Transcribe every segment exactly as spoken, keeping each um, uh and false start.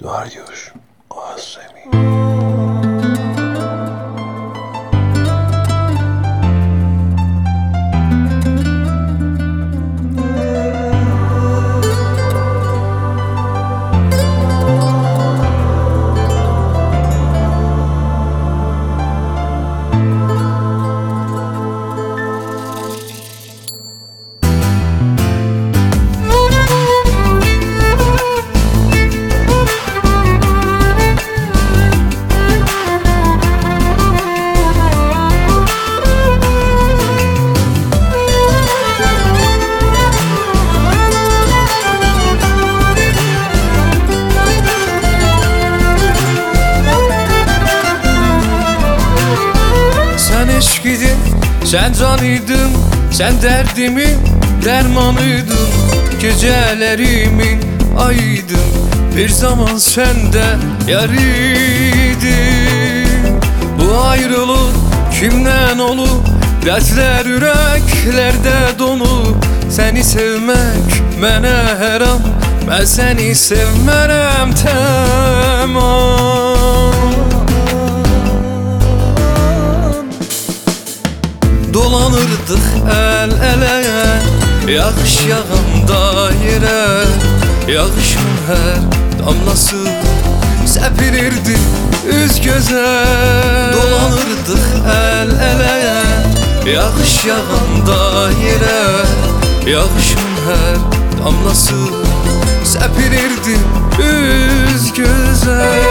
Dua ediyor. Amin. Eşkidin, sen canıydın, sen derdimin dermanıydın. Gecelerimin aydın, bir zaman sen de yariydin. Bu ayrılık kimden olur, dertler yüreklerde dolu. Seni sevmek mene haram, ben seni sevmerem tamam. Dolanırdık el ele, yağış yağanda yere. Yağışın her damlası sepilirdi üz göze. Dolanırdık el ele, yağış yağanda yere. Yağışın her damlası sepilirdi üz göze.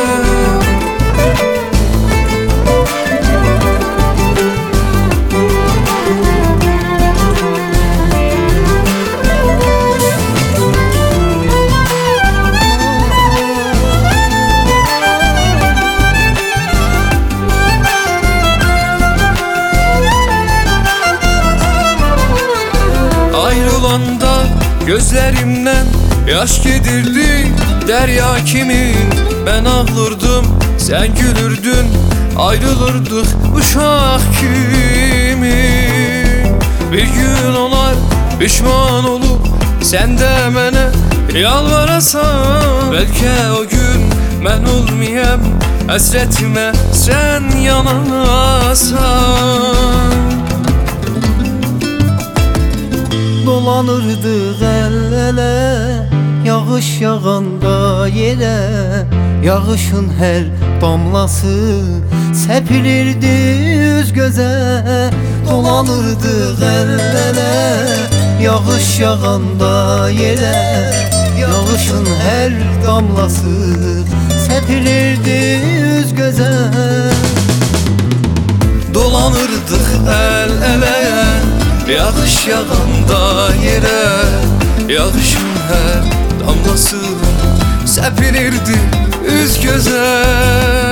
Ayrılanda gözlerimden yaş gedirdi derya kimin. Ben ağlardım, sen gülürdün, ayrılırdık uşak kimin. Bir gün olar pişman olup sen de mene yalvarasan, belki o gün ben olmayam, hasretime sen yanasan. Dolanırdık el ele, yağış yağanda yere. Yağışın her damlası sepilirdi yüz göze. Dolanırdık el ele, yağış yağanda yere. Yağışın her damlası sepilirdi yüz göze. Dolanırdık el ele, yağış yağanda yere. Yağışın her damlası sepilirdi üz göze.